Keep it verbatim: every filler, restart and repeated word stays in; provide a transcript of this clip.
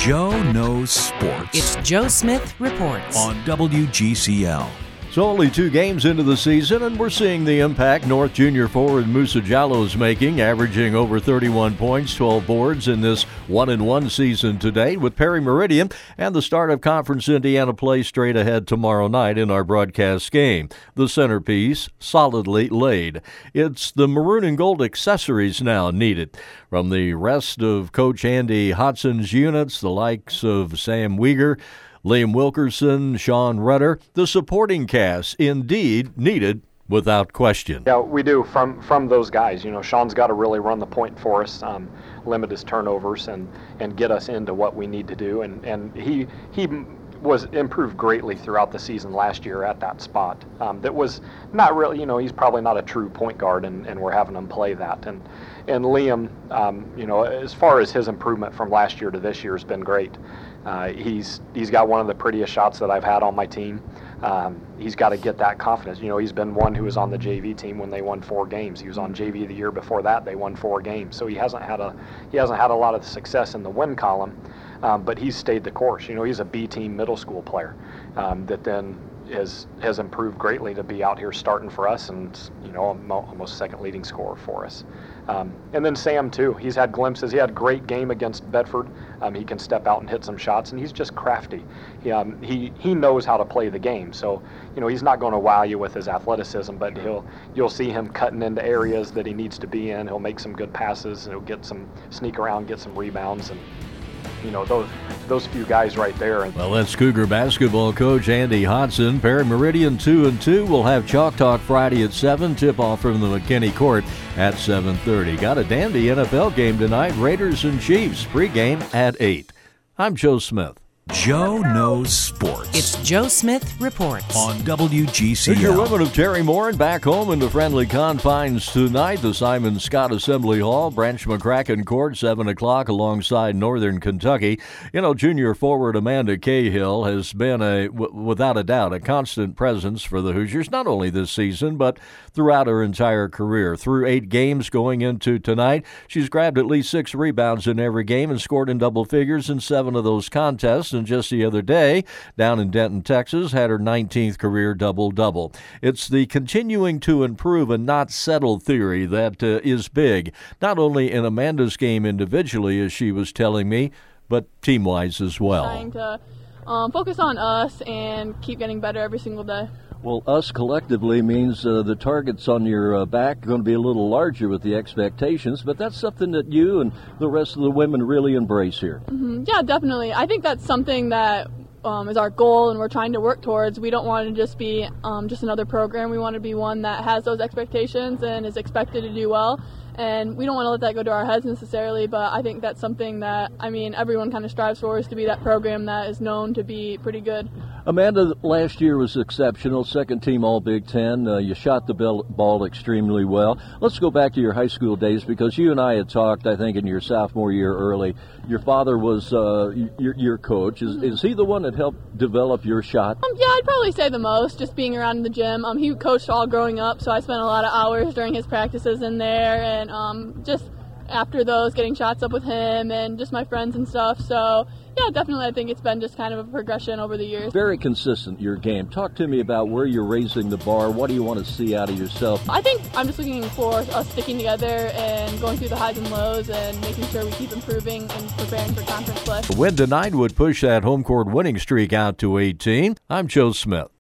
Joe Knows Sports. It's Joe Smith Reports on W G C L. So only two games into the season, and we're seeing the impact North junior forward Musa Jallow is making, averaging over thirty-one points, twelve boards in this one and one season to date, with Perry Meridian and the start of Conference Indiana play straight ahead tomorrow night in our broadcast game. The centerpiece solidly laid. It's the maroon and gold accessories now needed. From the rest of Coach Andy Hodson's units, the likes of Sam Weegar, Liam Wilkerson, Sean Rudder, the supporting cast indeed needed without question. Yeah, we do from from those guys. You know, Sean's got to really run the point for us, um, limit his turnovers, and and get us into what we need to do. And and he he was improved greatly throughout the season last year at that spot. Um, that was not really, you know, he's probably not a true point guard, and, and we're having him play that. And and Liam, um, you know, as far as his improvement from last year to this year has been great. Uh, he's he's got one of the prettiest shots that I've had on my team. Um, he's got to get that confidence. You know, he's been one who was on the J V team when they won four games. He was on J V the year before that. They won four games. So he hasn't had a he hasn't had a lot of success in the win column, um, but he's stayed the course. You know, he's a B team middle school player um, that then is has improved greatly to be out here starting for us, and you know, almost second leading scorer for us. Um, and then Sam too. He's had glimpses. He had a great game against Bedford. Um, he can step out and hit some shots, and he's just crafty. He um, he he knows how to play the game. So you know, he's not going to wow you with his athleticism, but he'll you'll see him cutting into areas that he needs to be in. He'll make some good passes. He'll get some sneak around, get some rebounds, and you know, those those few guys right there. Well, that's Cougar basketball coach Andy Hodson. Perry Meridian two and two. We'll have Chalk Talk Friday at seven. Tip off from the McKinney Court at seven thirty. Got a dandy N F L game tonight. Raiders and Chiefs pregame at eight. I'm Joe Smith. Joe Knows Sports. It's Joe Smith Reports on W G C L. Here's your women of Terry Morin back home in the friendly confines tonight. The Simon Scott Assembly Hall, Branch McCracken Court, seven o'clock alongside Northern Kentucky. You know, junior forward Amanda Cahill has been, a, w- without a doubt, a constant presence for the Hoosiers, not only this season, but throughout her entire career. Through eight games going into tonight, she's grabbed at least six rebounds in every game and scored in double figures in seven of those contests. And just the other day, down in Denton, Texas, had her nineteenth career double-double. It's the continuing to improve and not settle theory that uh, is big, not only in Amanda's game individually, as she was telling me, but team-wise as well. Trying to um, focus on us and keep getting better every single day. Well, us collectively means uh, the targets on your uh, back are going to be a little larger with the expectations, but that's something that you and the rest of the women really embrace here. Mm-hmm. Yeah, definitely. I think that's something that um, is our goal and we're trying to work towards. We don't want to just be um, just another program. We want to be one that has those expectations and is expected to do well. And we don't want to let that go to our heads necessarily, but I think that's something that, I mean, everyone kind of strives for, is to be that program that is known to be pretty good. Amanda, last year was exceptional, second team All Big Ten. Uh, you shot the ball extremely well. Let's go back to your high school days, because you and I had talked, I think, in your sophomore year early. Your father was uh, your, your coach. Is, is he the one that helped develop your shot? Um, yeah, I'd probably say the most, just being around in the gym. Um, he coached all growing up, so I spent a lot of hours during his practices in there, and um, just after those, getting shots up with him and just my friends and stuff. So, yeah, definitely I think it's been just kind of a progression over the years. Very consistent, your game. Talk to me about where you're raising the bar. What do you want to see out of yourself? I think I'm just looking for us sticking together and going through the highs and lows and making sure we keep improving and preparing for conference play. The win tonight would push that home court winning streak out to eighteen. I'm Joe Smith.